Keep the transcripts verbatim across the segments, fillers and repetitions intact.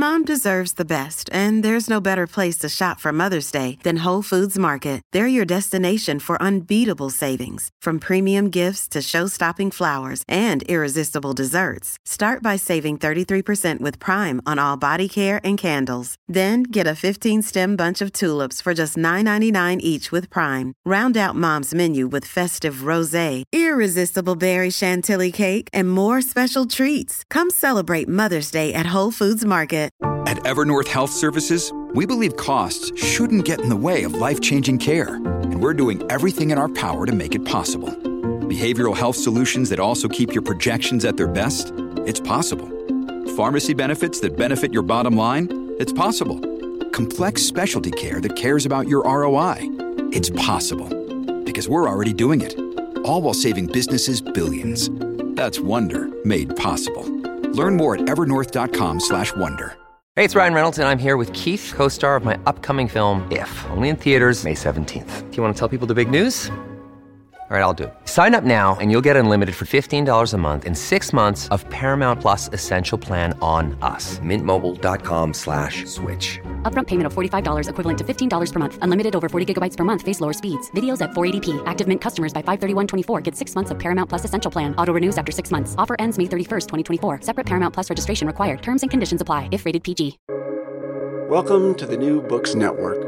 Mom deserves the best, and there's no better place to shop for Mother's Day than Whole Foods Market. They're your destination for unbeatable savings, from premium gifts to show-stopping flowers and irresistible desserts. Start by saving thirty-three percent with Prime on all body care and candles. Then get a fifteen-stem bunch of tulips for just nine ninety-nine each with Prime. Round out Mom's menu with festive rosé, irresistible berry chantilly cake, and more special treats. Come celebrate Mother's Day at Whole Foods Market. At Evernorth Health Services, we believe costs shouldn't get in the way of life-changing care, and we're doing everything in our power to make it possible. Behavioral health solutions that also keep your projections at their best? It's possible. Pharmacy benefits that benefit your bottom line? It's possible. Complex specialty care that cares about your R O I? It's possible. Because we're already doing it. All while saving businesses billions. That's Wonder made possible. Learn more at evernorth.com slash wonder. Hey, it's Ryan Reynolds, and I'm here with Keith, co-star of my upcoming film, If, only in theaters May seventeenth. Do you want to tell people the big news? All right, I'll do it. Sign up now and you'll get unlimited for fifteen dollars a month and six months of Paramount Plus Essential Plan on us. Mintmobile.com slash switch. Upfront payment of forty-five dollars equivalent to fifteen dollars per month. Unlimited over forty gigabytes per month. Face lower speeds. Videos at four eighty p. Active Mint customers by five thirty-one twenty-four get six months of Paramount Plus Essential Plan. Auto renews after six months. Offer ends May thirty-first, twenty twenty-four. Separate Paramount Plus registration required. Terms and conditions apply if rated P G. Welcome to the New Books Network.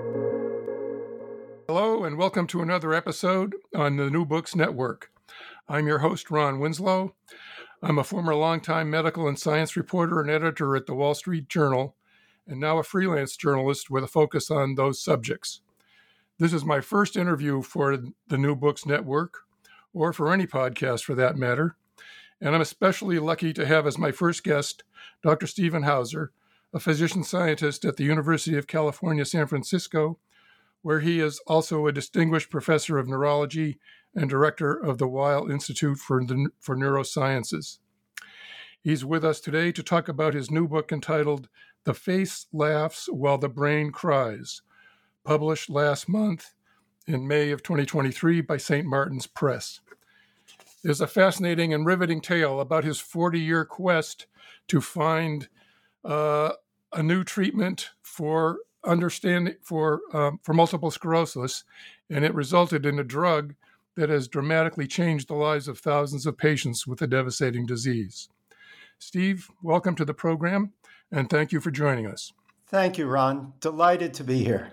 Hello, and welcome to another episode on the New Books Network. I'm your host, Ron Winslow. I'm a former longtime medical and science reporter and editor at the Wall Street Journal, and now a freelance journalist with a focus on those subjects. This is my first interview for the New Books Network, or for any podcast for that matter, and I'm especially lucky to have as my first guest Doctor Stephen Hauser, a physician scientist at the University of California, San Francisco, where he is also a distinguished professor of neurology and director of the Weill Institute for, the, for Neurosciences. He's with us today to talk about his new book entitled The Face Laughs While the Brain Cries, published last month in May of twenty twenty-three by Saint Martin's Press. There's a fascinating and riveting tale about his forty-year quest to find uh, a new treatment for understanding for um, for multiple sclerosis, and it resulted in a drug that has dramatically changed the lives of thousands of patients with a devastating disease. Steve, welcome to the program, and thank you for joining us. Thank you, Ron. Delighted to be here.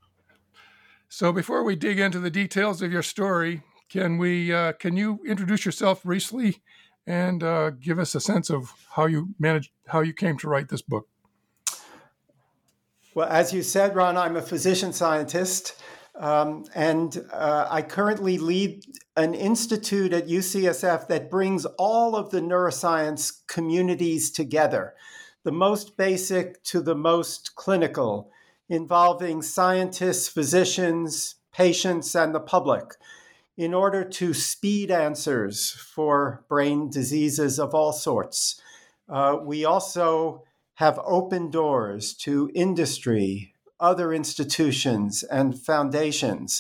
So before we dig into the details of your story, can we uh, can you introduce yourself briefly and uh, give us a sense of how you managed how you came to write this book? Well, as you said, Ron, I'm a physician scientist, um, and uh, I currently lead an institute at U C S F that brings all of the neuroscience communities together, the most basic to the most clinical, involving scientists, physicians, patients, and the public, in order to speed answers for brain diseases of all sorts. Uh, we also have open doors to industry, other institutions, and foundations.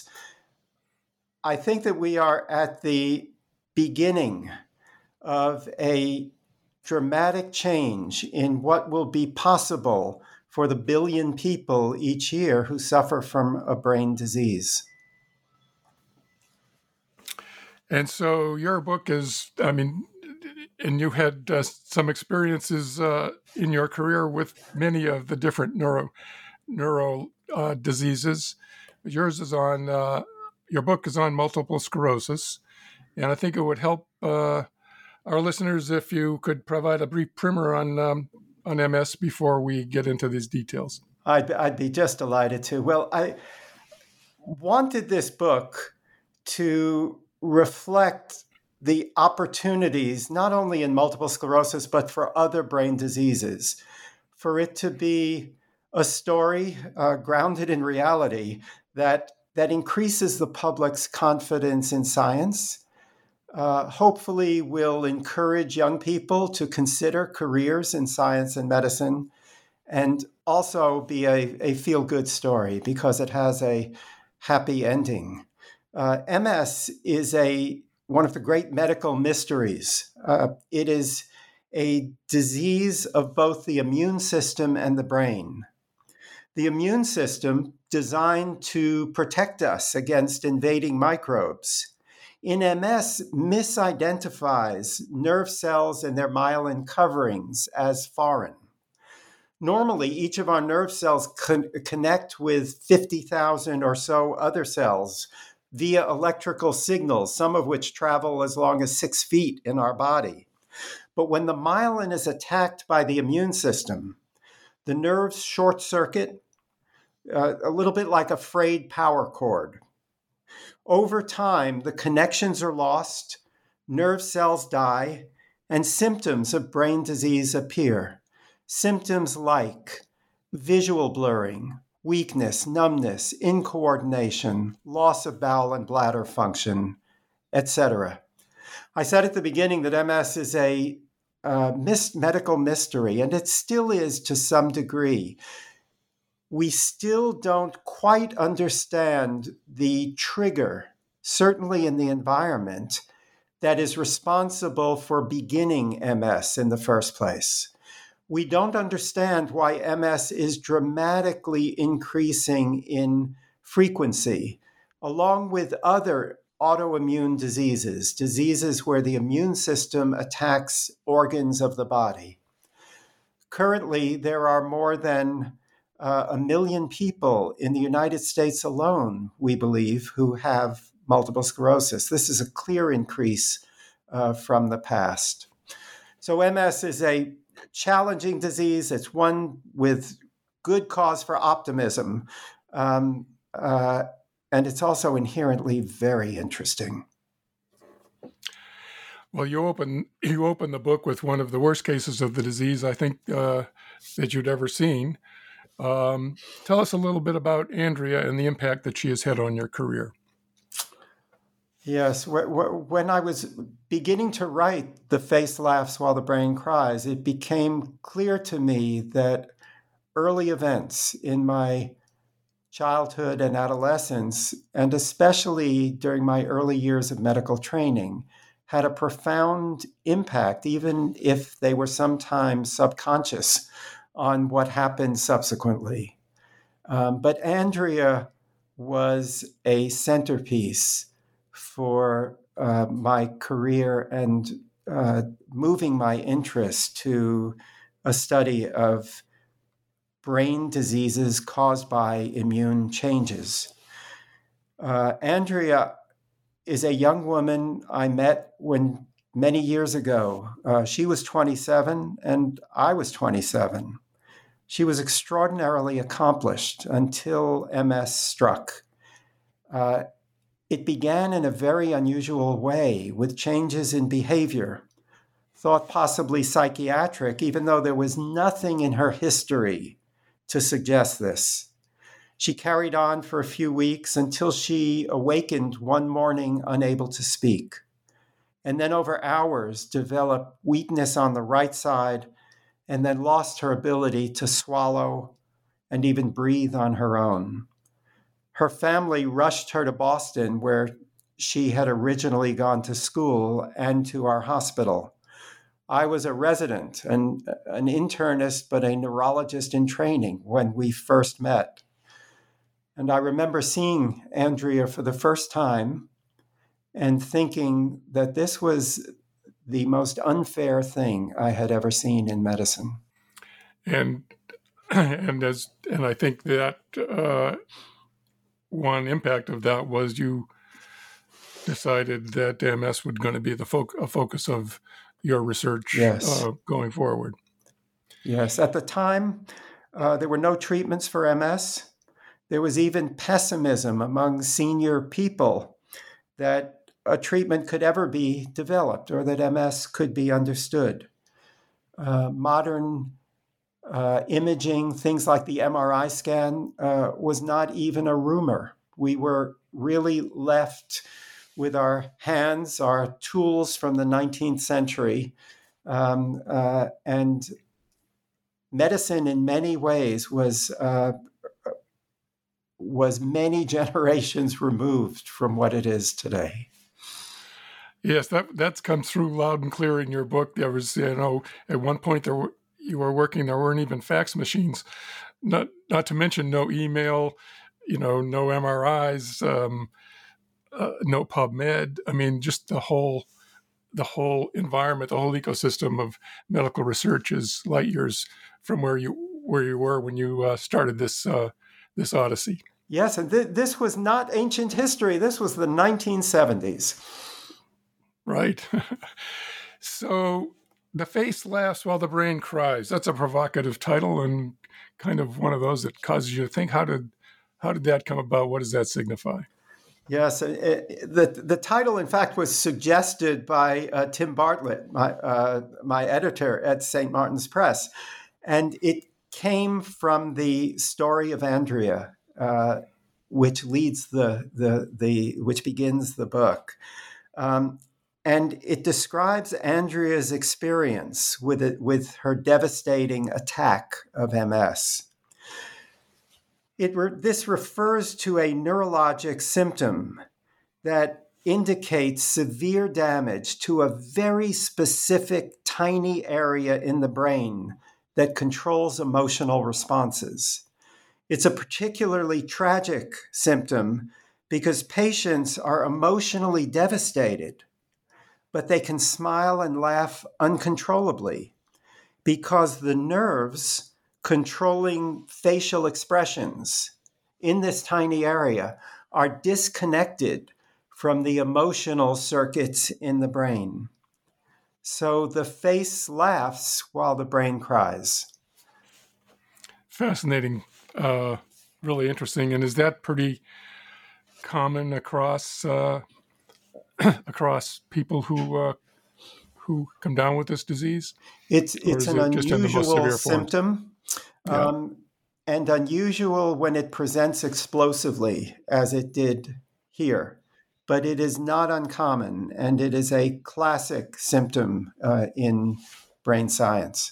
I think that we are at the beginning of a dramatic change in what will be possible for the billion people each year who suffer from a brain disease. And so your book is, I mean, and you had uh, some experiences uh, in your career with many of the different neuro neuro uh, diseases. Yours is on, uh, your book is on multiple sclerosis. And I think it would help uh, our listeners if you could provide a brief primer on um, on M S before we get into these details. I'd, I'd be just delighted to. Well, I wanted this book to reflect the opportunities, not only in multiple sclerosis, but for other brain diseases, for it to be a story uh, grounded in reality that, that increases the public's confidence in science, uh, hopefully will encourage young people to consider careers in science and medicine, and also be a, a feel-good story because it has a happy ending. Uh, M S is a one of the great medical mysteries. Uh, it is a disease of both the immune system and the brain. The immune system designed to protect us against invading microbes. In M S, misidentifies nerve cells and their myelin coverings as foreign. Normally, each of our nerve cells con- connect with fifty thousand or so other cells via electrical signals, some of which travel as long as six feet in our body. But when the myelin is attacked by the immune system, the nerves short circuit, uh, a little bit like a frayed power cord. Over time, the connections are lost, nerve cells die, and symptoms of brain disease appear. Symptoms like visual blurring, weakness, numbness, incoordination, loss of bowel and bladder function, et cetera. I said at the beginning that M S is a uh, mis- medical mystery, and it still is to some degree. We still don't quite understand the trigger, certainly in the environment, that is responsible for beginning M S in the first place. We don't understand why M S is dramatically increasing in frequency, along with other autoimmune diseases, diseases where the immune system attacks organs of the body. Currently, there are more than uh, a million people in the United States alone, we believe, who have multiple sclerosis. This is a clear increase uh, from the past. So M S is a challenging disease. It's one with good cause for optimism. Um, uh, and it's also inherently very interesting. Well, you open you open the book with one of the worst cases of the disease, I think, uh, that you'd ever seen. Um, tell us a little bit about Andrea and the impact that she has had on your career. Yes, when I was beginning to write The Face Laughs While the Brain Cries, it became clear to me that early events in my childhood and adolescence, and especially during my early years of medical training, had a profound impact, even if they were sometimes subconscious, on what happened subsequently. Um, but Andrea was a centerpiece for uh, my career and uh, moving my interest to a study of brain diseases caused by immune changes. Uh, Andrea is a young woman I met when many years ago. Uh, she was twenty-seven and I was twenty-seven. She was extraordinarily accomplished until M S struck. Uh, it began in a very unusual way with changes in behavior, thought possibly psychiatric, even though there was nothing in her history to suggest this. She carried on for a few weeks until she awakened one morning unable to speak, and then over hours developed weakness on the right side, and then lost her ability to swallow and even breathe on her own. Her family rushed her to Boston, where she had originally gone to school, and to our hospital. I was a resident and an internist, but a neurologist in training when we first met. And I remember seeing Andrea for the first time and thinking that this was the most unfair thing I had ever seen in medicine. And and as and I think that uh, one impact of that was you decided that M S was going to be the fo- a focus of your research yes. uh, going forward. Yes. At the time, uh, there were no treatments for M S. There was even pessimism among senior people that a treatment could ever be developed or that M S could be understood. Uh, modern uh, imaging, things like the M R I scan, uh, was not even a rumor. We were really left with our hands, our tools from the nineteenth century. Um, uh, and medicine in many ways was uh, was many generations removed from what it is today. Yes, that that comes through loud and clear in your book. There was, you know, at one point there were, you were working, there weren't even fax machines, not not to mention no email, you know, no M R Is, um, uh, no PubMed. I mean, just the whole the whole environment, the whole ecosystem of medical research is light years from where you where you were when you uh, started this uh, this odyssey. Yes, and th- this was not ancient history. This was the nineteen seventies. Right. So The Face Laughs While the Brain Cries. That's a provocative title and kind of one of those that causes you to think, how did how did that come about? What does that signify? Yes, it, the the title, in fact, was suggested by uh, Tim Bartlett, my uh, my editor at Saint Martin's Press, and it came from the story of Andrea, uh, which leads the the the which begins the book. Um, And it describes Andrea's experience with it, with her devastating attack of M S. It re- this refers to a neurologic symptom that indicates severe damage to a very specific tiny area in the brain that controls emotional responses. It's a particularly tragic symptom because patients are emotionally devastated, but they can smile and laugh uncontrollably because the nerves controlling facial expressions in this tiny area are disconnected from the emotional circuits in the brain. So the face laughs while the brain cries. Fascinating, uh, really interesting. And is that pretty common across uh, across people who uh, who come down with this disease? It's it's an it unusual symptom, yeah. um, and unusual when it presents explosively, as it did here. But it is not uncommon, and it is a classic symptom uh, in brain science.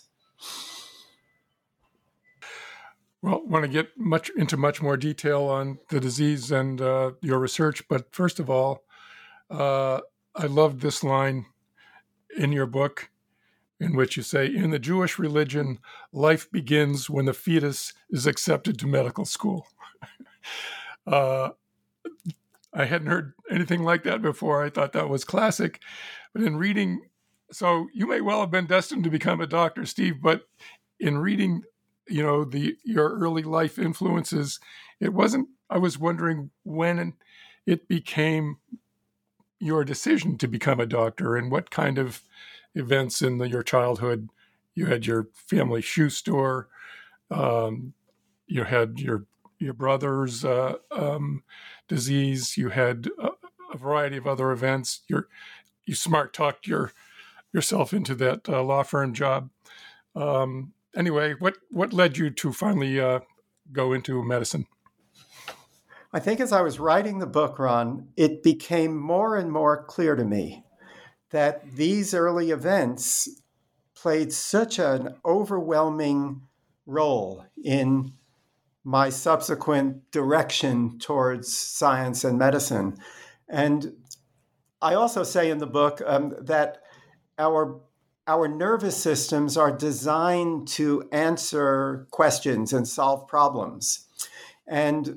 Well, I want to get much into much more detail on the disease and uh, your research, but first of all, uh, I loved this line in your book in which you say, in the Jewish religion, life begins when the fetus is accepted to medical school. uh, I hadn't heard anything like that before. I thought that was classic. But in reading, so you may well have been destined to become a doctor, Steve, but in reading, you know, the your early life influences, it wasn't, I was wondering when it became your decision to become a doctor and what kind of events in the, your childhood. You had your family shoe store, um, you had your your brother's uh, um, disease, you had a, a variety of other events. You're, you smart talked your yourself into that uh, law firm job. Um, anyway, what, what led you to finally uh, go into medicine? I think as I was writing the book, Ron, it became more and more clear to me that these early events played such an overwhelming role in my subsequent direction towards science and medicine. And I also say in the book um, that our our nervous systems are designed to answer questions and solve problems. And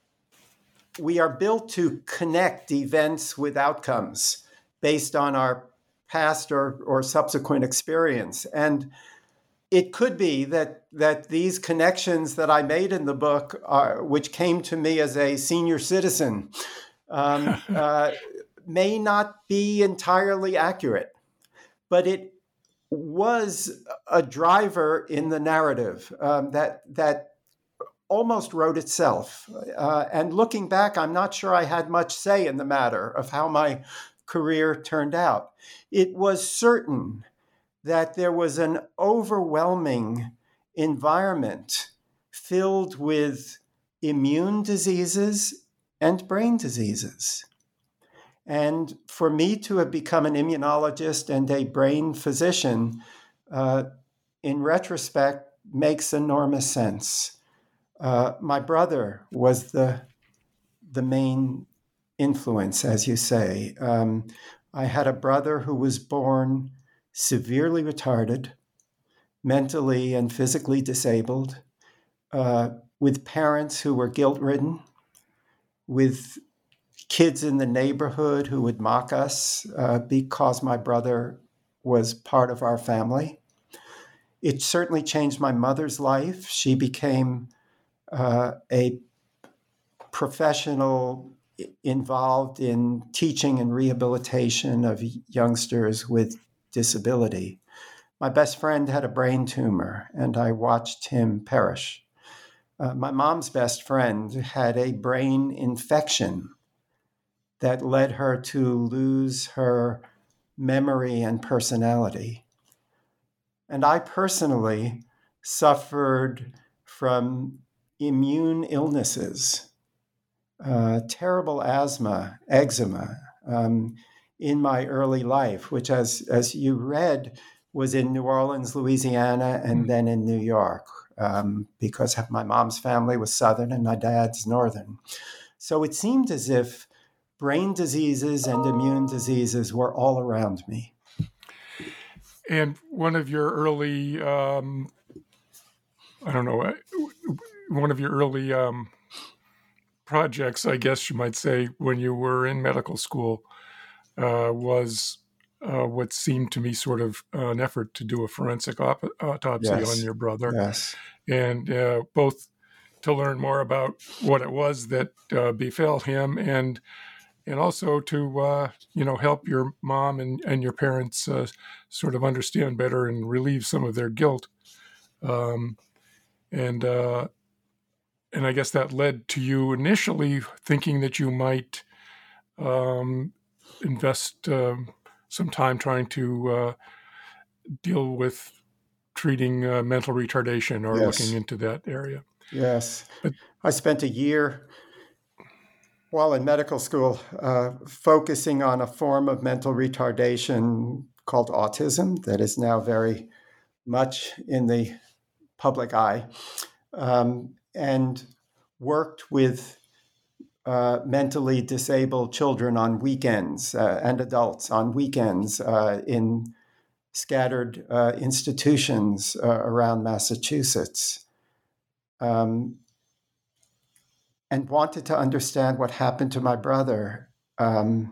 we are built to connect events with outcomes based on our past or, or subsequent experience. And it could be that that these connections that I made in the book, are, which came to me as a senior citizen, um, uh, may not be entirely accurate, but it was a driver in the narrative um, that that almost wrote itself. Uh, and looking back, I'm not sure I had much say in the matter of how my career turned out. It was certain that there was an overwhelming environment filled with immune diseases and brain diseases. And for me to have become an immunologist and a brain physician, uh, in retrospect, makes enormous sense. Uh, my brother was the, the main influence, as you say. Um, I had a brother who was born severely retarded, mentally and physically disabled, uh, with parents who were guilt-ridden, with kids in the neighborhood who would mock us uh, because my brother was part of our family. It certainly changed my mother's life. She became uh, a professional involved in teaching and rehabilitation of youngsters with disability. My best friend had a brain tumor, and I watched him perish. Uh, my mom's best friend had a brain infection that led her to lose her memory and personality. And I personally suffered from immune illnesses, uh, terrible asthma, eczema, um, in my early life, which, as, as you read, was in New Orleans, Louisiana, and then in New York, um, because my mom's family was Southern and my dad's Northern. So it seemed as if brain diseases and immune diseases were all around me. And one of your early, um, I don't know, one of your early um, projects, I guess you might say, when you were in medical school, uh, was uh, what seemed to me sort of uh, an effort to do a forensic op- autopsy Yes. on your brother. Yes. And uh, both to learn more about what it was that uh, befell him, and and also to, uh, you know, help your mom and, and your parents uh, sort of understand better and relieve some of their guilt. Um, and uh, and I guess that led to you initially thinking that you might um, invest uh, some time trying to uh, deal with treating uh, mental retardation or Yes. looking into that area. Yes. But, I spent a year while in medical school uh, focusing on a form of mental retardation called autism that is now very much in the public eye, um, and worked with uh, mentally disabled children on weekends uh, and adults on weekends uh, in scattered uh, institutions uh, around Massachusetts. Um, and wanted to understand what happened to my brother. Um,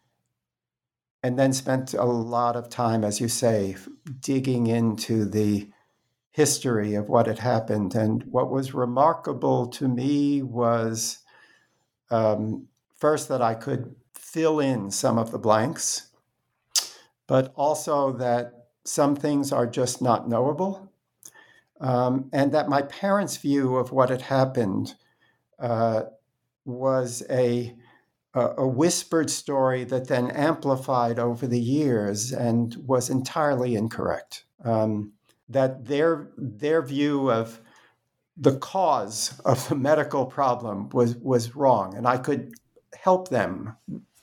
and then spent a lot of time, as you say, digging into the history of what had happened. And what was remarkable to me was um, first that I could fill in some of the blanks, but also that some things are just not knowable. Um, and that my parents' view of what had happened uh, was a a whispered story that then amplified over the years and was entirely incorrect. Um, that their their view of the cause of the medical problem was was wrong, and I could help them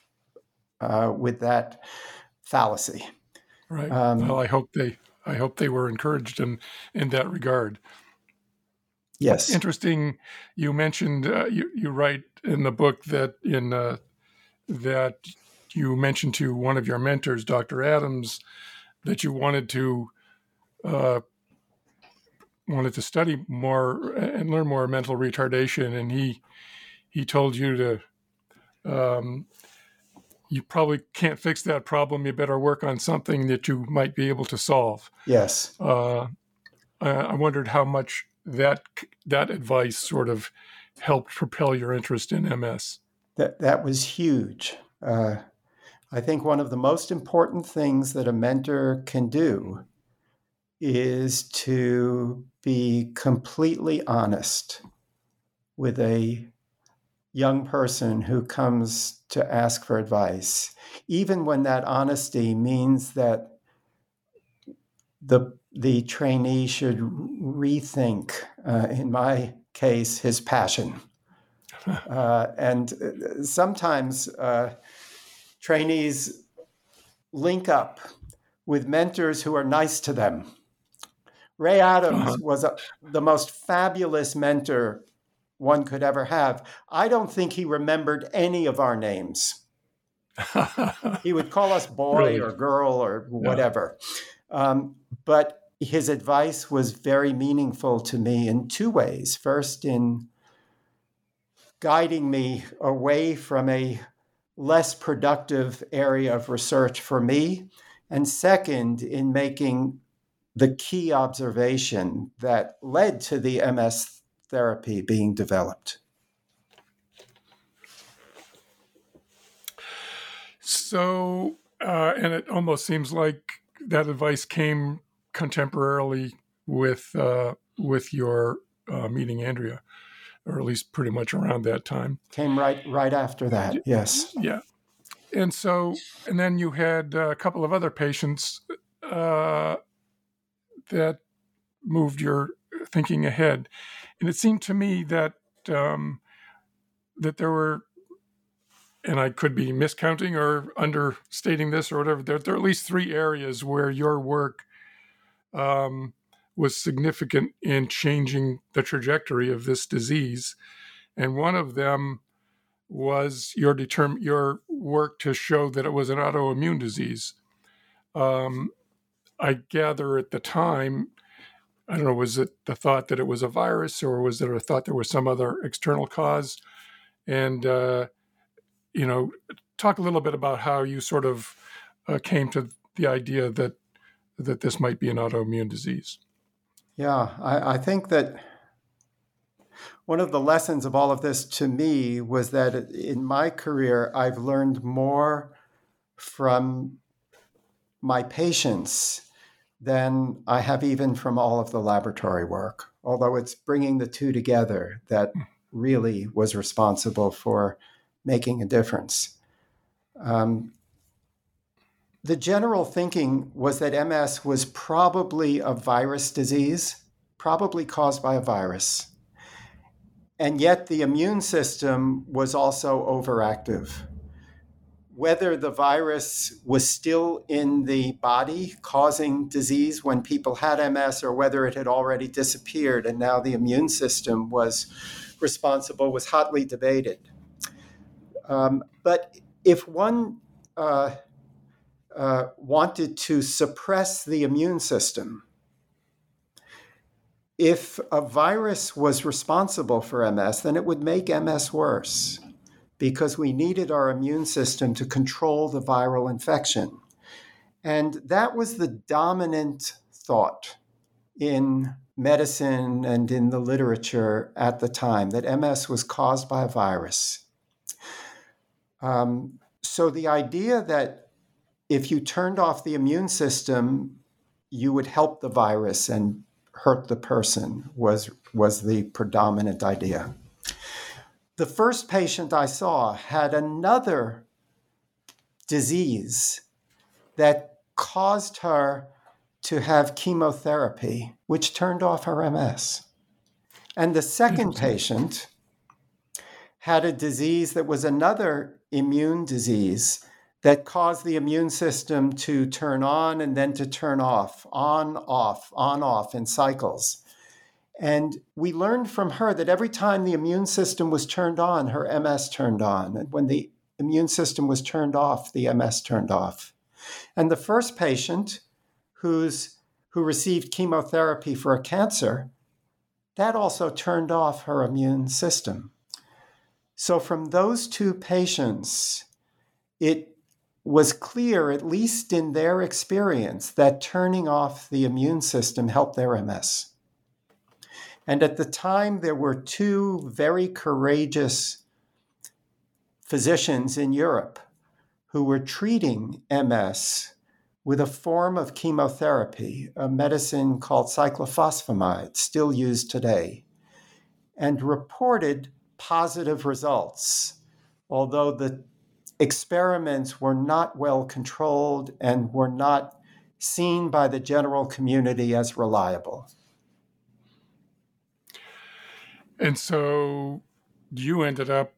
uh, with that fallacy. Right. Um, well, I hope they I hope they were encouraged in in that regard. Yes. It's interesting. You mentioned uh, you you write in the book that in uh, that you mentioned to one of your mentors, Doctor Adams, that you wanted to uh, wanted to study more and learn more mental retardation, and he he told you to um, you probably can't fix that problem. You better work on something that you might be able to solve. Yes. Uh, I, I wondered how much that that advice sort of helped propel your interest in M S. That that was huge. Uh, I think one of the most important things that a mentor can do is to be completely honest with a young person who comes to ask for advice, even when that honesty means that the the trainee should rethink, uh, in my case, his passion. Uh, and sometimes uh, trainees link up with mentors who are nice to them. Ray Adams uh-huh. was a, the most fabulous mentor one could ever have. I don't think he remembered any of our names. He would call us boy Really? or girl or whatever. Yeah. Um, but his advice was very meaningful to me in two ways. First, in guiding me away from a less productive area of research for me. And second, in making the key observation that led to the M S therapy being developed. So, uh, and it almost seems like that advice came contemporarily with uh, with your uh, meeting Andrea, or at least pretty much around that time. Came right right after that, yes. Yeah. And so, and then you had a couple of other patients uh, that moved your thinking ahead. And it seemed to me that um, that there were, and I could be miscounting or understating this or whatever, there, there are at least three areas where your work um, was significant in changing the trajectory of this disease. And one of them was your determ- your work to show that it was an autoimmune disease. Um, I gather at the time, I don't know, was it the thought that it was a virus, or was it a thought there was some other external cause? And, uh, you know, talk a little bit about how you sort of uh, came to the idea that that this might be an autoimmune disease. Yeah, I, I think that one of the lessons of all of this to me was that in my career, I've learned more from my patients than I have even from all of the laboratory work, although it's bringing the two together that really was responsible for making a difference. Um, the general thinking was that M S was probably a virus disease, probably caused by a virus. And yet the immune system was also overactive. Whether the virus was still in the body causing disease when people had M S, or whether it had already disappeared and now the immune system was responsible, was hotly debated. Um, but if one uh, uh, wanted to suppress the immune system, if a virus was responsible for M S, then it would make M S worse, because we needed our immune system to control the viral infection. And that was the dominant thought in medicine and in the literature at the time, that M S was caused by a virus. Um, so the idea that if you turned off the immune system, you would help the virus and hurt the person was, was the predominant idea. The first patient I saw had another disease that caused her to have chemotherapy, which turned off her M S. And the second patient had a disease that was another immune disease that caused the immune system to turn on and then to turn off, on, off, on, off in cycles. And we learned from her that every time the immune system was turned on, her M S turned on. And when the immune system was turned off, the M S turned off. And the first patient who's, who received chemotherapy for a cancer, that also turned off her immune system. So from those two patients, it was clear, at least in their experience, that turning off the immune system helped their M S. And at the time, there were two very courageous physicians in Europe who were treating M S with a form of chemotherapy, a medicine called cyclophosphamide, still used today, and reported positive results, although the experiments were not well controlled and were not seen by the general community as reliable. And so you ended up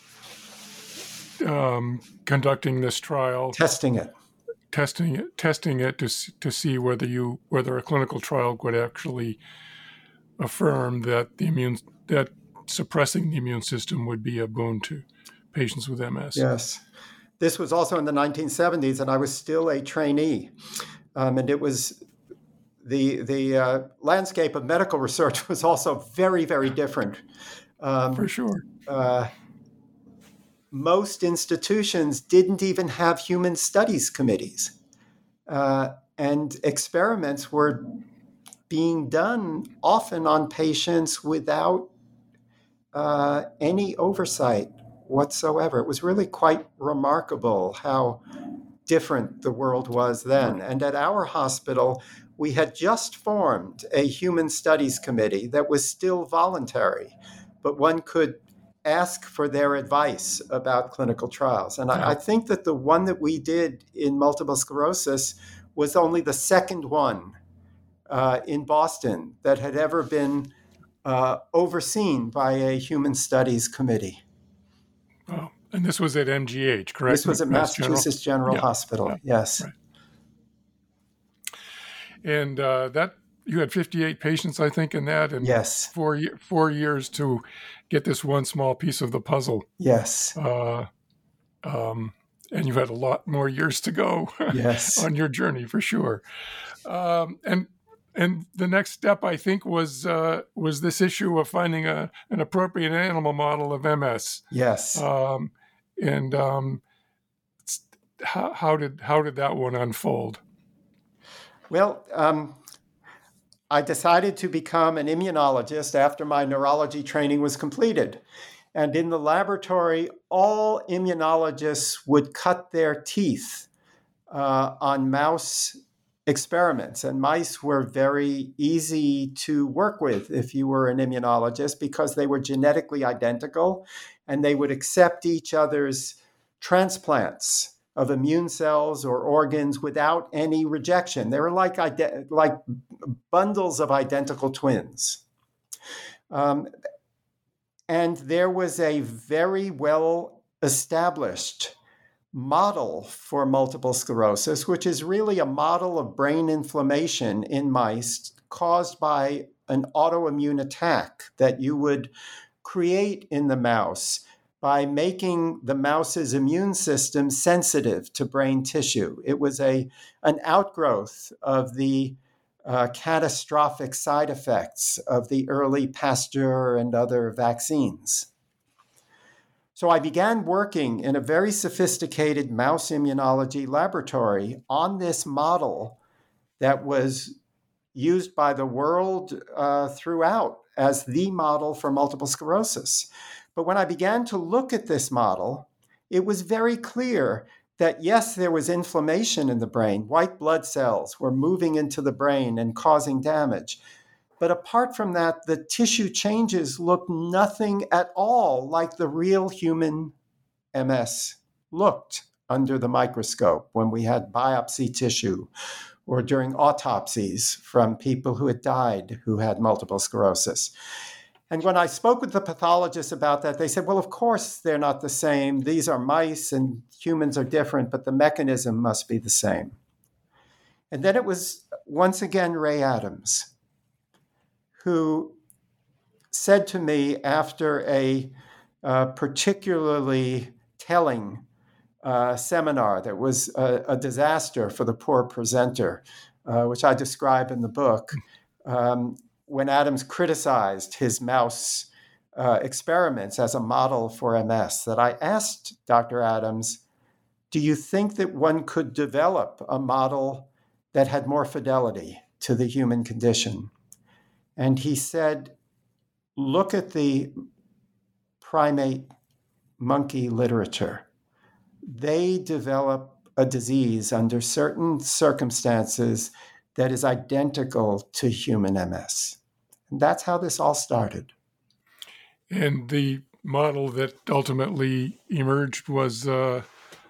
um, conducting this trial, testing it, testing it, testing it to to see whether you whether a clinical trial would actually affirm that the immune that suppressing the immune system would be a boon to patients with M S. Yes. this was also in the nineteen seventies, and I was still a trainee. Um, and it was the the uh, landscape of medical research was also very, very different. Um, For sure. Uh, most institutions didn't even have human studies committees. Uh, and experiments were being done often on patients without uh, any oversight whatsoever. It was really quite remarkable how different the world was then. And at our hospital, we had just formed a human studies committee that was still voluntary, but one could ask for their advice about clinical trials. And I, I think that the one that we did in multiple sclerosis was only the second one uh, in Boston that had ever been uh, overseen by a human studies committee. Oh, and this was at M G H, correct? This was at Mass Massachusetts General, General yeah. Hospital, yeah. yes. Right. And uh, that you had fifty-eight patients, I think, in that, and yes. four, four years to get this one small piece of the puzzle. Yes. Uh, um, and you had a lot more years to go yes. on your journey, for sure. Um, and and the next step, I think, was uh, was this issue of finding a an appropriate animal model of M S. Yes. Um, and um, how, how did how did that one unfold? Well, um, I decided to become an immunologist after my neurology training was completed. And in the laboratory, all immunologists would cut their teeth uh, on mouse experiments. And mice were very easy to work with if you were an immunologist because they were genetically identical and they would accept each other's transplants of immune cells or organs without any rejection. They were like, ide- like bundles of identical twins. Um, and there was a very well established model for multiple sclerosis, which is really a model of brain inflammation in mice caused by an autoimmune attack that you would create in the mouse by making the mouse's immune system sensitive to brain tissue. It was a, an outgrowth of the uh, catastrophic side effects of the early Pasteur and other vaccines. So I began working in a very sophisticated mouse immunology laboratory on this model that was used by the world uh, throughout as the model for multiple sclerosis. But when I began to look at this model, it was very clear that, yes, there was inflammation in the brain. White blood cells were moving into the brain and causing damage. But apart from that, the tissue changes looked nothing at all like the real human M S looked under the microscope when we had biopsy tissue or during autopsies from people who had died who had multiple sclerosis. And when I spoke with the pathologists about that, they said, well, of course, they're not the same. These are mice and humans are different, but the mechanism must be the same. And then it was once again Ray Adams who said to me after a uh, particularly telling uh, seminar that was a, a disaster for the poor presenter, uh, which I describe in the book, um, when Adams criticized his mouse uh, experiments as a model for M S, that I asked Doctor Adams, do you think that one could develop a model that had more fidelity to the human condition? And he said, look at the primate monkey literature. They develop a disease under certain circumstances that is identical to human M S. And that's how this all started. And the model that ultimately emerged was uh,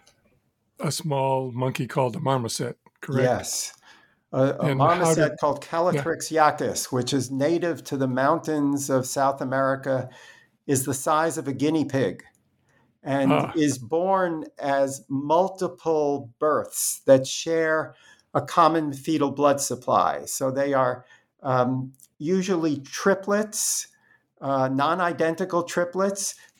a small monkey called a marmoset, correct? Yes. A, a marmoset did, called Calothrix yeah. iacus, which is native to the mountains of South America, is the size of a guinea pig and ah. is born as multiple births that share a common fetal blood supply. So they are um, usually triplets, uh, non-identical triplets,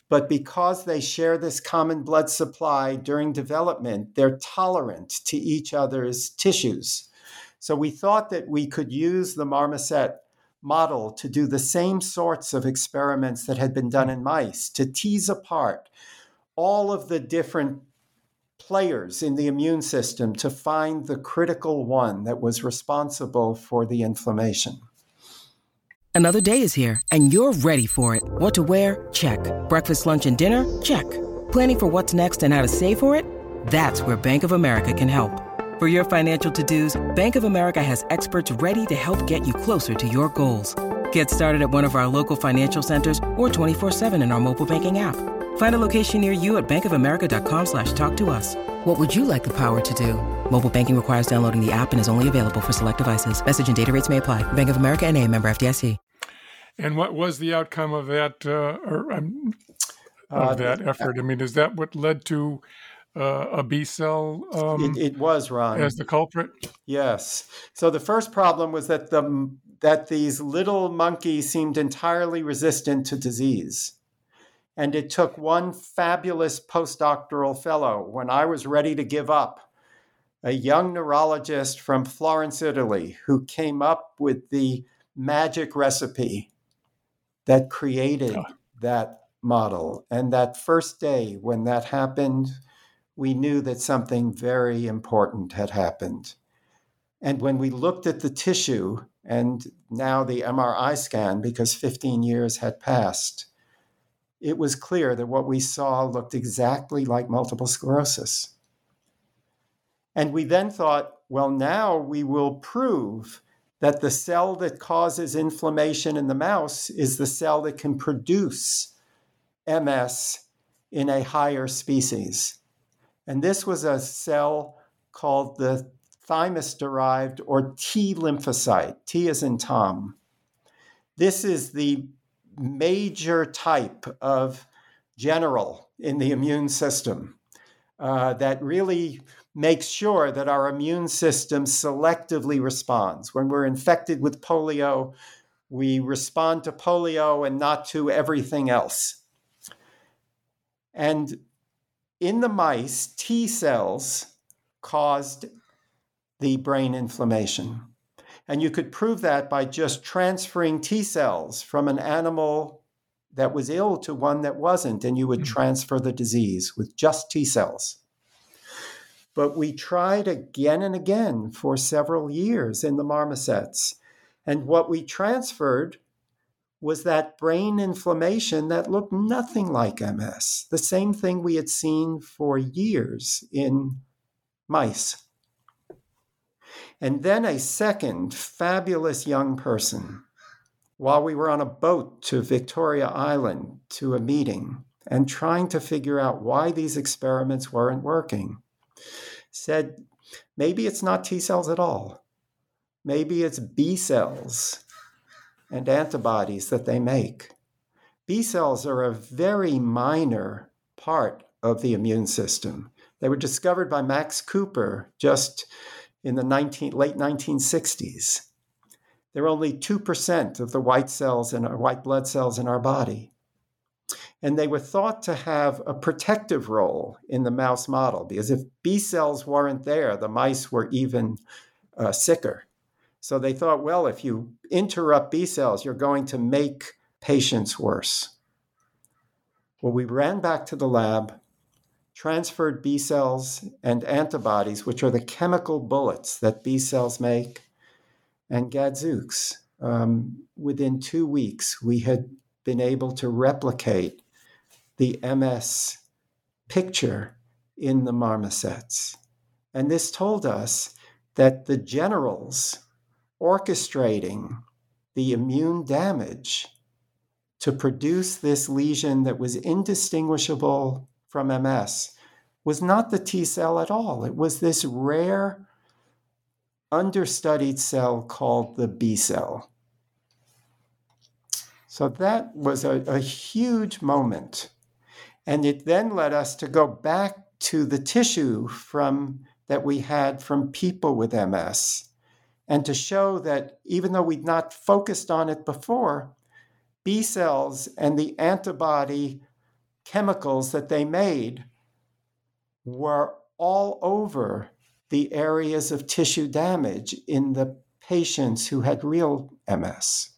But because they share this common blood supply during development, they're tolerant to each other's tissues. So we thought that we could use the marmoset model to do the same sorts of experiments that had been done in mice, to tease apart all of the different players in the immune system to find the critical one that was responsible for the inflammation. Another day is here, and you're ready for it. What to wear? Check. Breakfast, lunch, and dinner? Check. Planning for what's next and how to save for it? That's where Bank of America can help. For your financial to-dos, Bank of America has experts ready to help get you closer to your goals. Get started at one of our local financial centers or twenty-four seven in our mobile banking app. Find a location near you at bankofamerica.com slash talk to us. What would you like the power to do? Mobile banking requires downloading the app and is only available for select devices. Message and data rates may apply. Bank of America N A, member F D I C. And what was the outcome of that uh, or, um, of uh, that effort? I mean, is that what led to uh, a B cell? Um, it, it was, Ron. As the culprit? Yes. So the first problem was that the that these little monkeys seemed entirely resistant to disease. And it took one fabulous postdoctoral fellow, when I was ready to give up, a young neurologist from Florence, Italy, who came up with the magic recipe that created oh. that model. And that first day when that happened, we knew that something very important had happened. And when we looked at the tissue and now the M R I scan, because fifteen years had passed, it was clear that what we saw looked exactly like multiple sclerosis. And we then thought, well, now we will prove that the cell that causes inflammation in the mouse is the cell that can produce M S in a higher species. And this was a cell called the thymus-derived or T lymphocyte. T as in Tom. This is the major type of general in the immune system uh, that really makes sure that our immune system selectively responds. When we're infected with polio, we respond to polio and not to everything else. And in the mice, T cells caused the brain inflammation. And you could prove that by just transferring T cells from an animal that was ill to one that wasn't, and you would transfer the disease with just T cells. But we tried again and again for several years in the marmosets. And what we transferred was that brain inflammation that looked nothing like M S, the same thing we had seen for years in mice. And then a second fabulous young person, while we were on a boat to Victoria Island to a meeting and trying to figure out why these experiments weren't working, said, maybe it's not T cells at all. Maybe it's B cells and antibodies that they make. B cells are a very minor part of the immune system. They were discovered by Max Cooper just in the nineteen, late nineteen sixties. They're only two percent of the white cells in our white blood cells in our body. And they were thought to have a protective role in the mouse model, because if B cells weren't there, the mice were even uh, sicker. So they thought, well, if you interrupt B cells, you're going to make patients worse. Well, we ran back to the lab, transferred B cells and antibodies, which are the chemical bullets that B cells make, and gadzooks. Um, within two weeks, we had been able to replicate the M S picture in the marmosets. And this told us that the generals orchestrating the immune damage to produce this lesion that was indistinguishable from M S was not the T cell at all. It was this rare, understudied cell called the B cell. So that was a, a huge moment. And it then led us to go back to the tissue from that we had from people with M S, and to show that even though we'd not focused on it before, B cells and the antibody chemicals that they made were all over the areas of tissue damage in the patients who had real M S.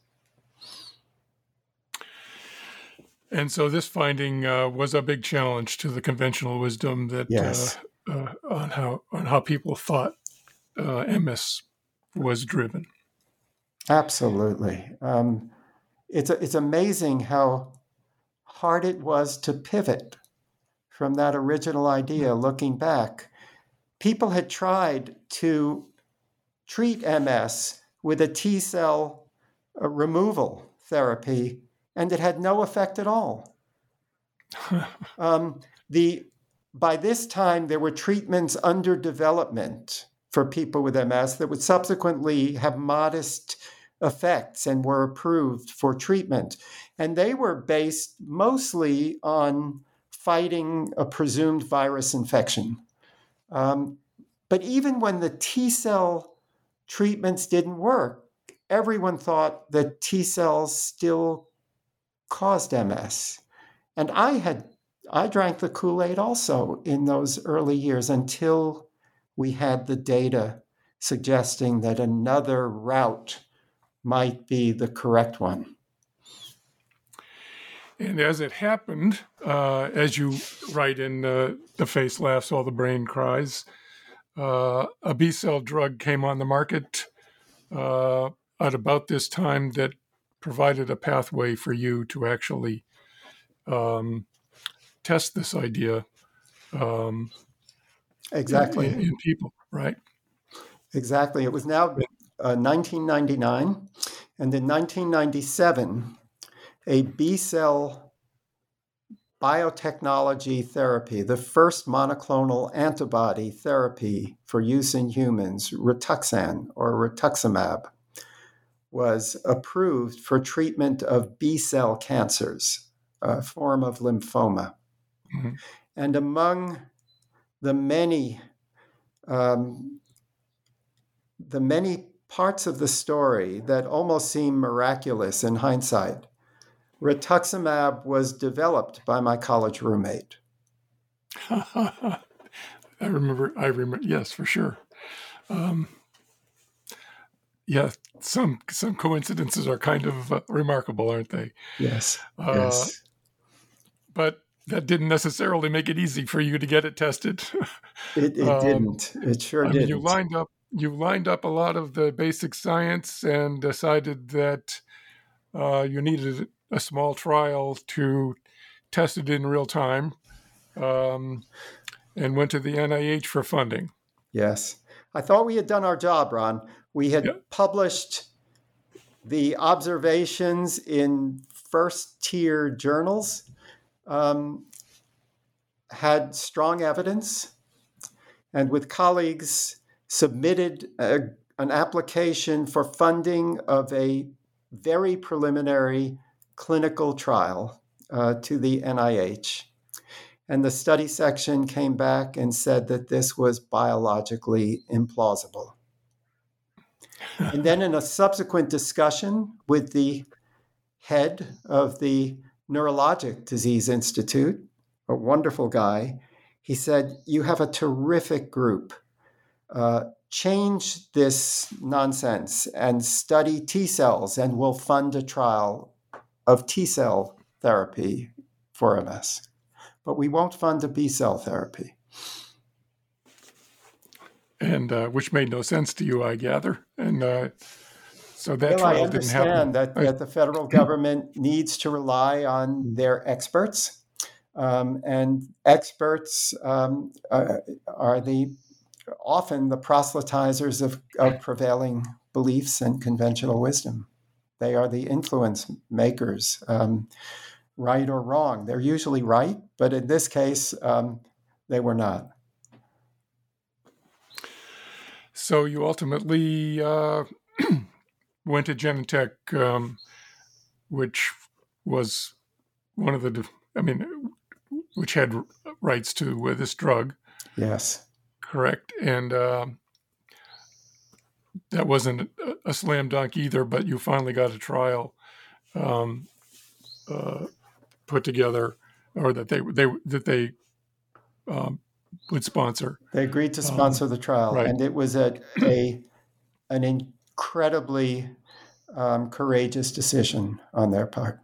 And so this finding uh, was a big challenge to the conventional wisdom that Yes. uh, uh, on how on how people thought uh, M S was driven. Absolutely. Um, it's it's amazing how hard it was to pivot from that original idea. Looking back, people had tried to treat M S with a T cell uh, removal therapy, and it had no effect at all. um, the by this time, there were treatments under development for people with M S that would subsequently have modest effects and were approved for treatment. And they were based mostly on fighting a presumed virus infection. Um, but even when the T cell treatments didn't work, everyone thought that T cells still caused M S. And I had I drank the Kool-Aid also in those early years until we had the data suggesting that another route might be the correct one. And as it happened, uh, as you write in uh, The Face Laughs, All the Brain Cries, uh, a B-cell drug came on the market uh, at about this time that provided a pathway for you to actually um, test this idea um, exactly in, in people, right? Exactly. It was now uh, nineteen ninety-nine, and in nineteen ninety-seven, a B-cell biotechnology therapy, the first monoclonal antibody therapy for use in humans, Rituxan or rituximab, was approved for treatment of B-cell cancers, a form of lymphoma. Mm-hmm. And among the many um, the many parts of the story that almost seem miraculous in hindsight, rituximab was developed by my college roommate. I remember, I remember, yes, for sure. Um, yeah, some some coincidences are kind of uh, remarkable, aren't they? Yes, uh, yes. But that didn't necessarily make it easy for you to get it tested. It, it um, didn't. It sure I didn't. mean, you lined up you lined up a lot of the basic science and decided that uh, you needed a small trial to test it in real time, um, and went to the N I H for funding. Yes. I thought we had done our job, Ron. We had yep. published the observations in first-tier journals, um, had strong evidence, and with colleagues submitted a, an application for funding of a very preliminary clinical trial uh, to the N I H. And the study section came back and said that this was biologically implausible. And then in a subsequent discussion with the head of the Neurologic Disease Institute, a wonderful guy, he said, "You have a terrific group. Uh, change this nonsense and study T cells, and we'll fund a trial of T cell therapy for M S. But we won't fund a B cell therapy." And uh, which made no sense to you, I gather. And uh, so that well, trial I didn't understand happen. that, that the federal government needs to rely on their experts. Um, and experts um, uh, are the often the proselytizers of, of prevailing beliefs and conventional wisdom. They are the influence makers, um, right or wrong. They're usually right, but in this case, um, they were not. So you ultimately uh, went to Genentech, um, which was one of the, I mean, which had rights to uh, this drug. Yes. Correct. And uh, that wasn't a, a slam dunk either, but you finally got a trial um, uh, put together or that they they that they um, would sponsor. They agreed to sponsor um, the trial, right. And it was a, a an incredibly um, courageous decision on their part.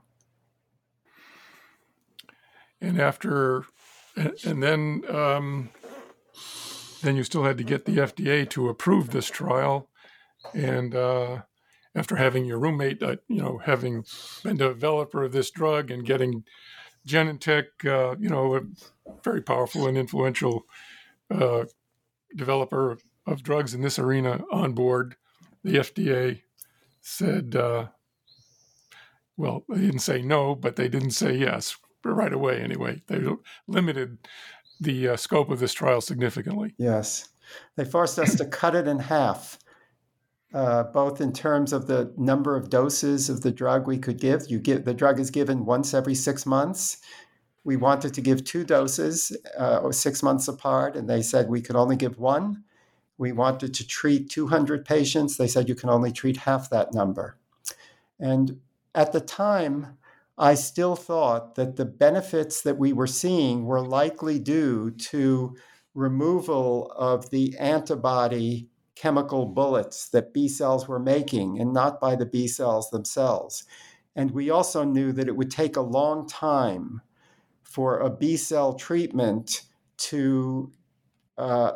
And after, and then um, then you still had to get the F D A to approve this trial, and uh, after having your roommate, uh, you know, having been the developer of this drug and getting Genentech, uh, you know, a very powerful and influential uh, developer of drugs in this arena on board, the F D A said, uh, well, they didn't say no, but they didn't say yes right away anyway. They limited the uh, scope of this trial significantly. Yes. They forced us to cut it in half, uh, both in terms of the number of doses of the drug we could give. You give the drug is given once every six months. We wanted to give two doses, uh, or six months apart, and they said we could only give one. We wanted to treat two hundred patients. They said you can only treat half that number. And at the time, I still thought that the benefits that we were seeing were likely due to removal of the antibody chemical bullets that B cells were making, and not by the B cells themselves. And we also knew that it would take a long time for a B cell treatment to uh,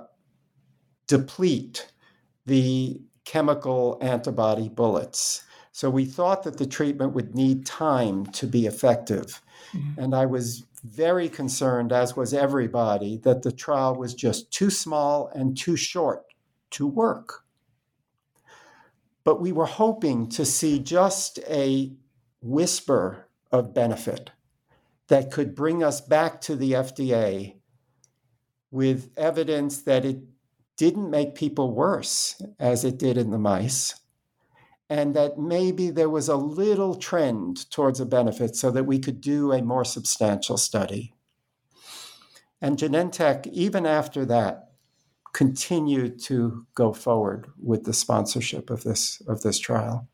deplete the chemical antibody bullets. So we thought that the treatment would need time to be effective. Mm-hmm. And I was very concerned, as was everybody, that the trial was just too small and too short to work. But we were hoping to see just a whisper of benefit that could bring us back to the F D A with evidence that it didn't make people worse as it did in the mice, and that maybe there was a little trend towards a benefit so that we could do a more substantial study. And Genentech, even after that, continued to go forward with the sponsorship of this of this trial.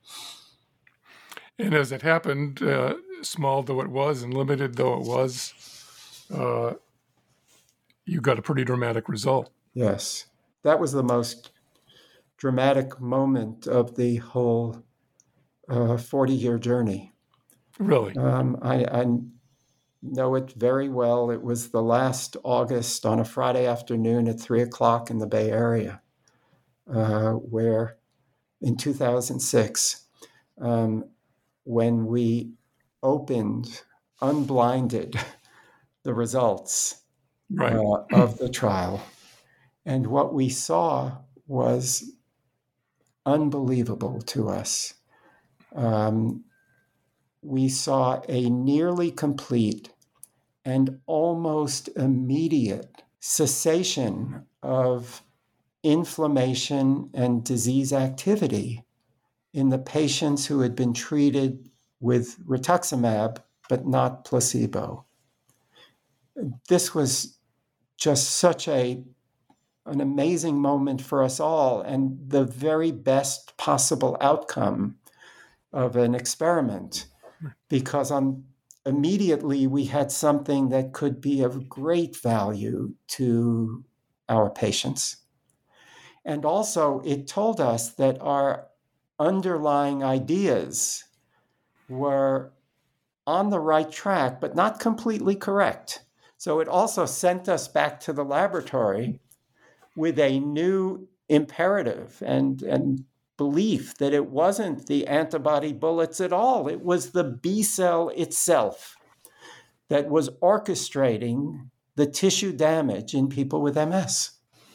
And as it happened, uh, small though it was and limited though it was, uh, you got a pretty dramatic result. Yes, that was the most dramatic moment of the whole uh, forty-year journey. Really? Um, I, I know it very well. It was the last August on a Friday afternoon at three o'clock in the Bay Area, uh, where in two thousand six, um, when we opened, unblinded, the results right. uh, of the trial. And what we saw was unbelievable to us. Um, we saw a nearly complete and almost immediate cessation of inflammation and disease activity in the patients who had been treated with rituximab, but not placebo. This was just such a an amazing moment for us all, and the very best possible outcome of an experiment, because on, immediately we had something that could be of great value to our patients. And also it told us that our underlying ideas were on the right track, but not completely correct. So it also sent us back to the laboratory with a new imperative and, and belief that it wasn't the antibody bullets at all. It was the B cell itself that was orchestrating the tissue damage in people with M S.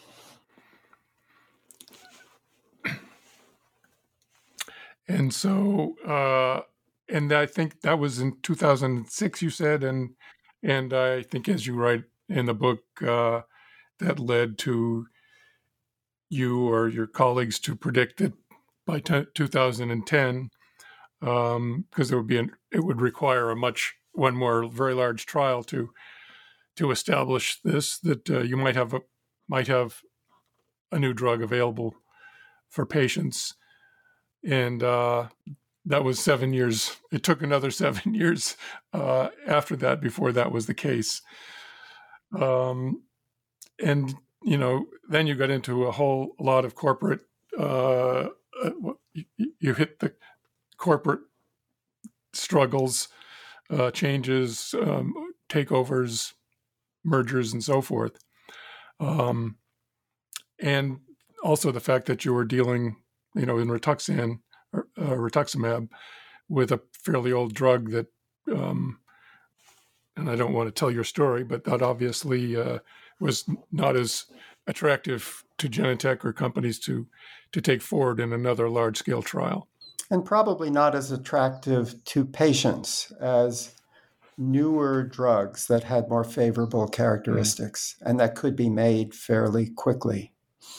And so, uh, and I think that was in two thousand six, you said, and and I think as you write in the book, uh, that led to you or your colleagues to predict that by t- two thousand ten, um, because there would be an, it would require a much one more very large trial to to establish this, that uh, you might have a might have a new drug available for patients. And uh, that was seven years. It took another seven years uh, after that before that was the case. Um, and, you know, then you got into a whole lot of corporate, uh, uh, you, you hit the corporate struggles, uh, changes, um, takeovers, mergers, and so forth. Um, and also the fact that you were dealing, you know, in Rituxan, uh, rituximab, with a fairly old drug that, um, and I don't want to tell your story, but that obviously uh, was not as attractive to Genentech or companies to to take forward in another large-scale trial. And probably not as attractive to patients as newer drugs that had more favorable characteristics mm. and that could be made fairly quickly.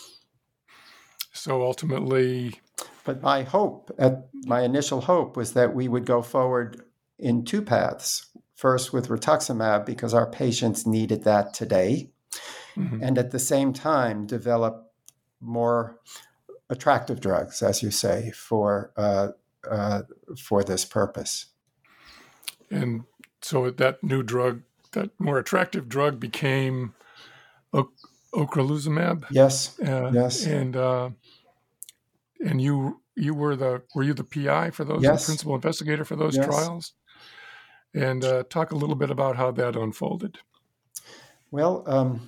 So ultimately... But my hope, at my initial hope, was that we would go forward in two paths. First with rituximab, because our patients needed that today, mm-hmm. and at the same time develop more attractive drugs, as you say, for uh, uh, for this purpose. And so that new drug, that more attractive drug, became o- ocrelizumab. Yes. Uh, yes. And uh, and you you were the were you the P I for those, yes. the principal investigator for those yes. trials? And uh, talk a little bit about how that unfolded. Well, um,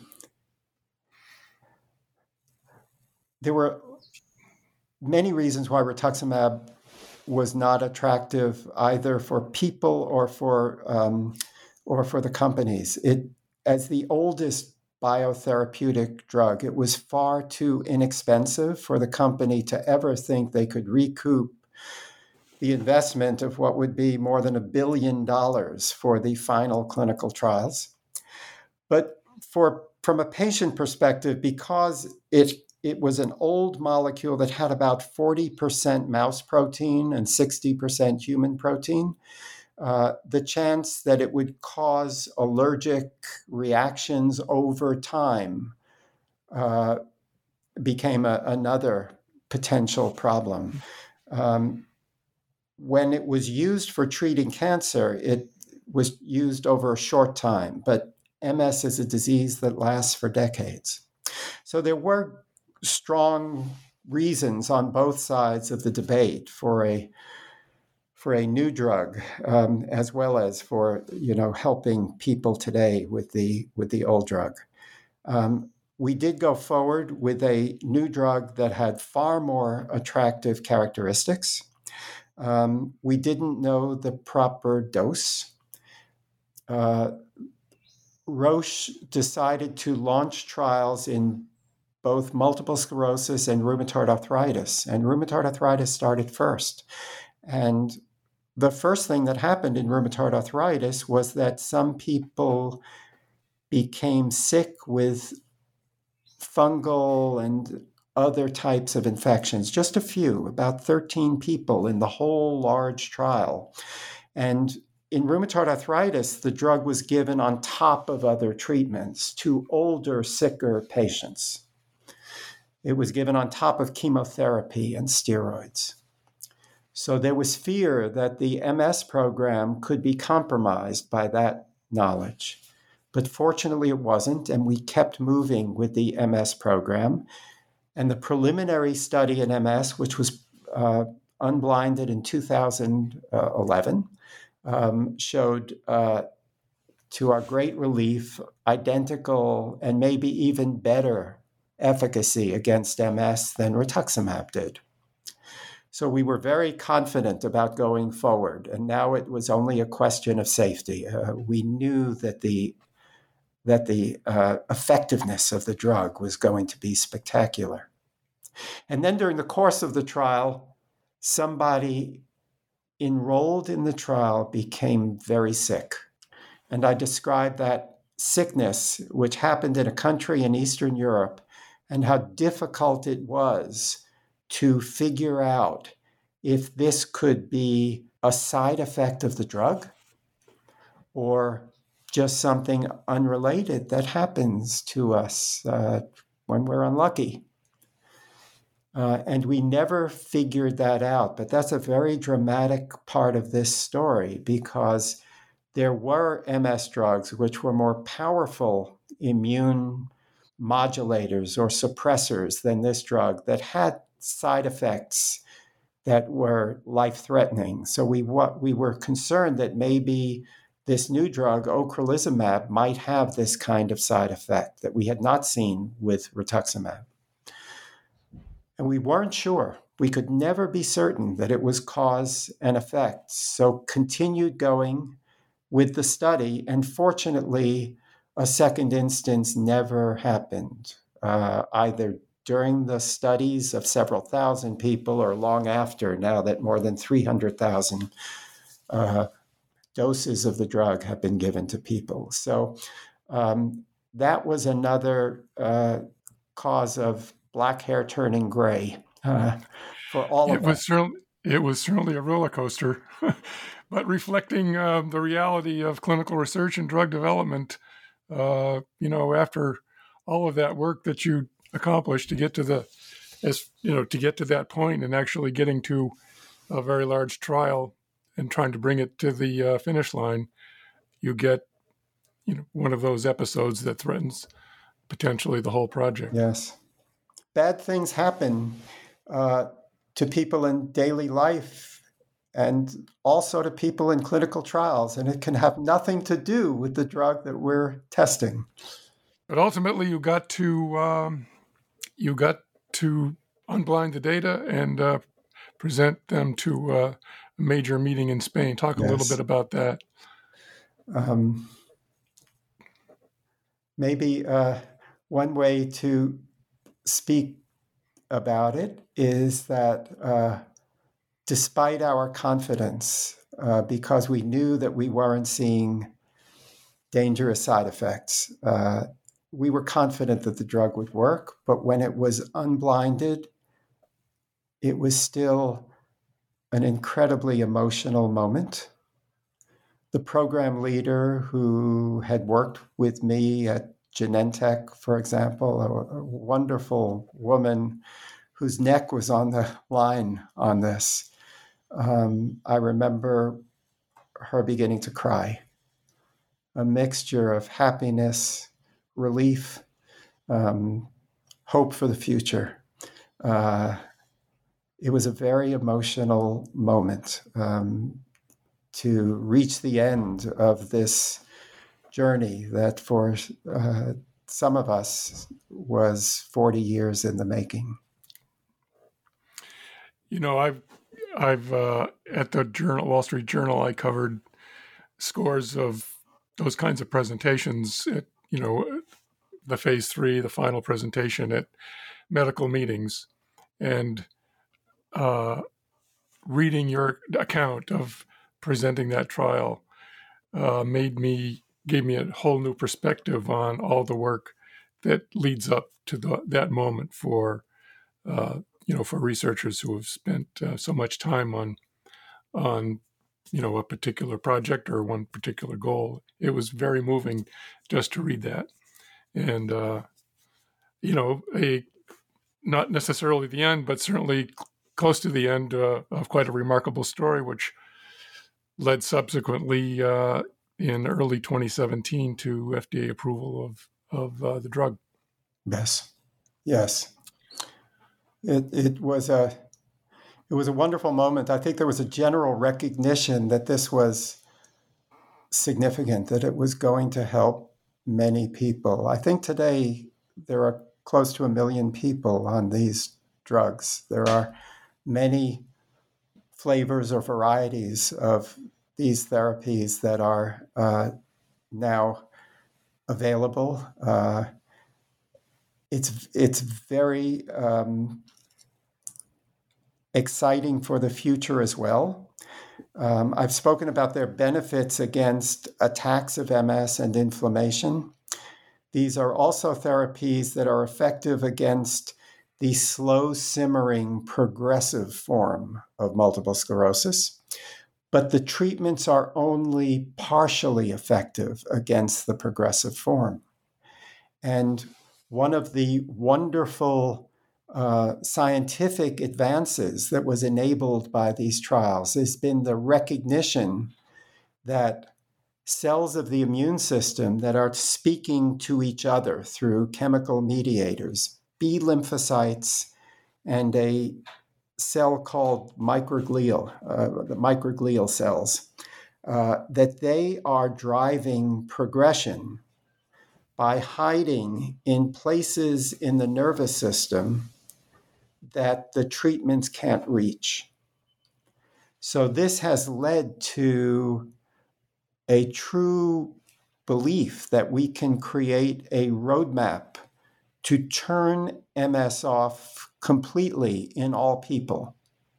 there were many reasons why rituximab was not attractive either for people or for um, or for the companies. It, as the oldest biotherapeutic drug, it was far too inexpensive for the company to ever think they could recoup the investment of what would be more than a billion dollars for the final clinical trials. But for from a patient perspective, because it it was an old molecule that had about forty percent mouse protein and sixty percent human protein, uh, the chance that it would cause allergic reactions over time uh, became a, another potential problem. Um, When it was used for treating cancer, it was used over a short time, but M S is a disease that lasts for decades. So there were strong reasons on both sides of the debate for a for a new drug, um, as well as for, you know, helping people today with the with the old drug. Um, we did go forward with a new drug that had far more attractive characteristics. Um, we didn't know the proper dose. Uh, Roche decided to launch trials in both multiple sclerosis and rheumatoid arthritis, and rheumatoid arthritis started first. And the first thing that happened in rheumatoid arthritis was that some people became sick with fungal and other types of infections, just a few, about thirteen people in the whole large trial. And in rheumatoid arthritis, the drug was given on top of other treatments to older, sicker patients. It was given on top of chemotherapy and steroids. So there was fear that the M S program could be compromised by that knowledge. But fortunately, it wasn't, and we kept moving with the M S program. And the preliminary study in M S, which was uh, unblinded in two thousand eleven, um, showed, uh, to our great relief, identical and maybe even better efficacy against M S than rituximab did. So we were very confident about going forward, and now it was only a question of safety. Uh, we knew that the that the uh, effectiveness of the drug was going to be spectacular. And then during the course of the trial, somebody enrolled in the trial became very sick. And I described that sickness, which happened in a country in Eastern Europe, and how difficult it was to figure out if this could be a side effect of the drug or just something unrelated that happens to us uh, when we're unlucky. Uh, and we never figured that out. But that's a very dramatic part of this story, because there were M S drugs which were more powerful immune modulators or suppressors than this drug that had side effects that were life-threatening. So we what we were concerned that maybe this new drug, ocrelizumab, might have this kind of side effect that we had not seen with rituximab. And we weren't sure. We could never be certain that it was cause and effect. So continued going with the study, and fortunately, a second instance never happened, uh, either during the studies of several thousand people or long after, now that more than three hundred thousand uh, doses of the drug have been given to people. So um, that was another uh, cause of black hair turning gray uh, for all it of was us. Certainly, it was certainly a roller coaster, but reflecting uh, the reality of clinical research and drug development, uh, you know, after all of that work that you accomplished to get to the, as you know, to get to that point and actually getting to a very large trial and trying to bring it to the uh, finish line, you get, you know, one of those episodes that threatens potentially the whole project. Yes. Bad things happen uh, to people in daily life and also to people in clinical trials, and it can have nothing to do with the drug that we're testing. But ultimately, you got to um, you got to unblind the data and uh, present them to uh, a major meeting in Spain. Talk a Yes. little bit about that. Um, maybe uh, one way to speak about it is that uh, despite our confidence, uh, because we knew that we weren't seeing dangerous side effects, uh, we were confident that the drug would work. But when it was unblinded, it was still an incredibly emotional moment. The program leader who had worked with me at Genentech, for example, a, a wonderful woman whose neck was on the line on this. Um, I remember her beginning to cry, a mixture of happiness, relief, um, hope for the future. Uh, it was a very emotional moment um, to reach the end of this journey that for uh, some of us was forty years in the making. You know, I've I've uh, at the Journal, Wall Street Journal, I covered scores of those kinds of presentations at, you know, the phase three, the final presentation at medical meetings, and uh, reading your account of presenting that trial uh, made me gave me a whole new perspective on all the work that leads up to the, that moment for uh, you know for researchers who have spent uh, so much time on on you know a particular project or one particular goal. It was very moving just to read that, and uh, you know a not necessarily the end, but certainly close to the end uh, of quite a remarkable story, which led subsequently uh, in early twenty seventeen to F D A approval of of uh, the drug. Yes, yes. It it was a it was a wonderful moment. I think there was a general recognition that this was significant, that it was going to help many people. I think today there are close to a million people on these drugs. There are many flavors or varieties of these therapies that are uh, now available. Uh, it's it's very um, exciting for the future as well. Um, I've spoken about their benefits against attacks of M S and inflammation. These are also therapies that are effective against the slow simmering progressive form of multiple sclerosis. But the treatments are only partially effective against the progressive form. And one of the wonderful uh, scientific advances that was enabled by these trials has been the recognition that cells of the immune system that are speaking to each other through chemical mediators, B lymphocytes and a cell called microglial, uh, the microglial cells, uh, that they are driving progression by hiding in places in the nervous system that the treatments can't reach. So this has led to a true belief that we can create a roadmap to turn M S off completely in all people.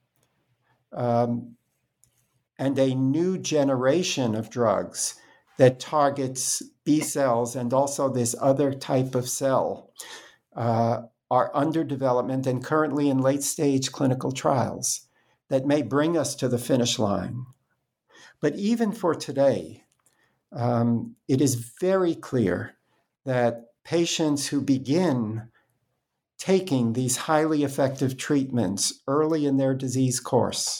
Um, and a new generation of drugs that targets B cells and also this other type of cell uh, are under development and currently in late-stage clinical trials that may bring us to the finish line. But even for today, um, it is very clear that patients who begin taking these highly effective treatments early in their disease course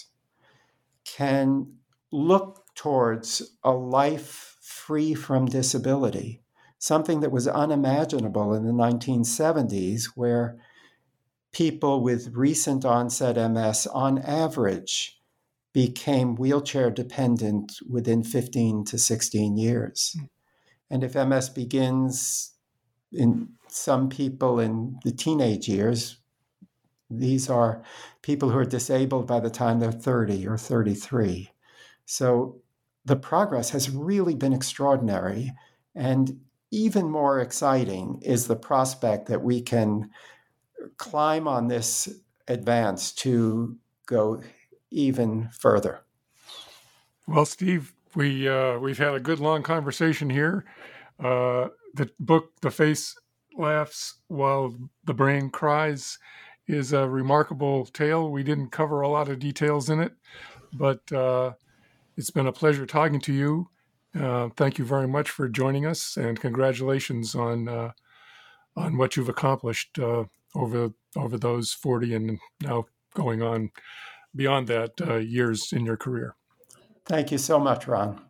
can look towards a life free from disability, something that was unimaginable in the nineteen seventies, where people with recent onset M S on average became wheelchair dependent within fifteen to sixteen years. Mm. And if M S begins in some people in the teenage years, these are people who are disabled by the time they're thirty or thirty-three. So the progress has really been extraordinary. And even more exciting is the prospect that we can climb on this advance to go even further. Well, Steve, we, uh, we've had a good long conversation here. Uh, the book, The Face Laughs While the Brain Cries, is a remarkable tale. We didn't cover a lot of details in it, but uh, it's been a pleasure talking to you. Uh, thank you very much for joining us, and congratulations on uh, on what you've accomplished uh, over over those forty and now going on beyond that uh, years in your career. Thank you so much, Ron.